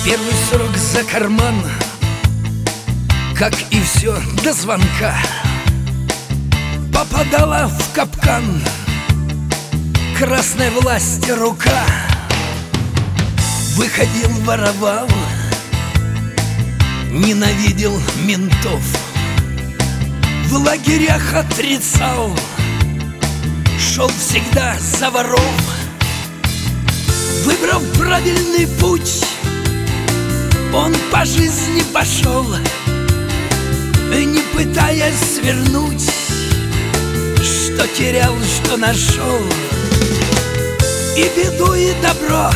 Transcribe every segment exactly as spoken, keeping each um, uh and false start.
Первый срок за карман, как и все до звонка. Попадала в капкан красной власти рука. Выходил, воровал, ненавидел ментов, в лагерях отрицал, шел всегда за воров. Выбрав правильный путь, он по жизни пошел, не пытаясь свернуть, что терял, что нашел. И беду, и добро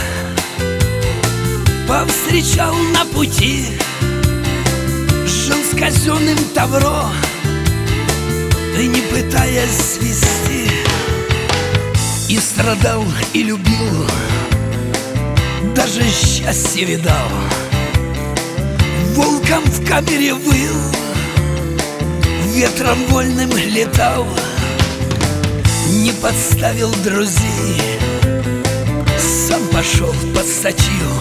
повстречал на пути, жил с казенным тавро, не пытаясь свести. И страдал, и любил, даже счастье видал. Волком в камере выл, ветром вольным летал, не подставил друзей, сам пошел под статью.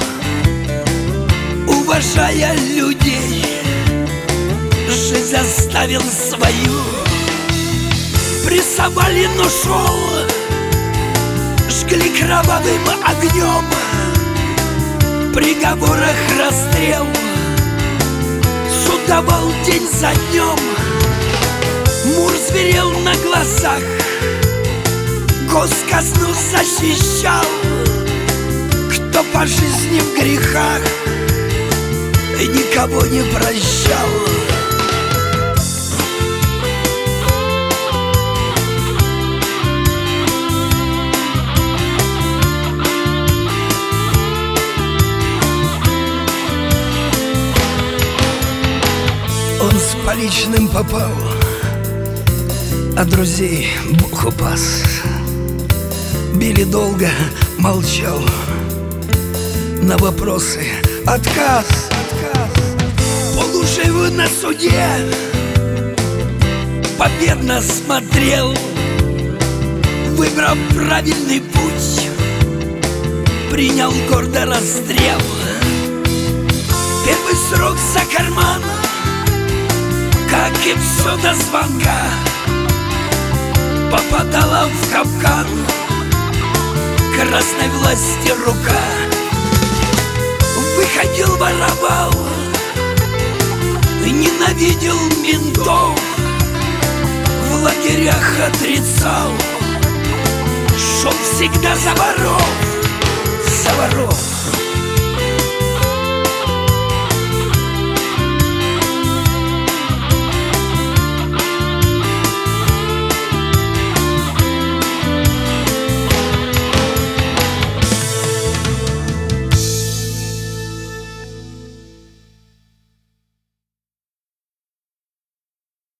Уважая людей, жизнь оставил свою. Прессовали, но шел, жгли кровавым огнем, в приговорах расстрел, суд давал день за днем. Мур зверел на глазах, госказну защищал. Кто по жизни в грехах, никого не прощал. Он с поличным попал, а друзей Бог упас. Били долго, молчал, на вопросы отказ. Полуживый на суде победно смотрел, выбрав правильный путь, принял гордо расстрел. Первый срок за карман, как и все до звонка, попадала в капкан красной власти рука. Выходил, воровал, ненавидел ментов, в лагерях отрицал, шел всегда за воров, за воров.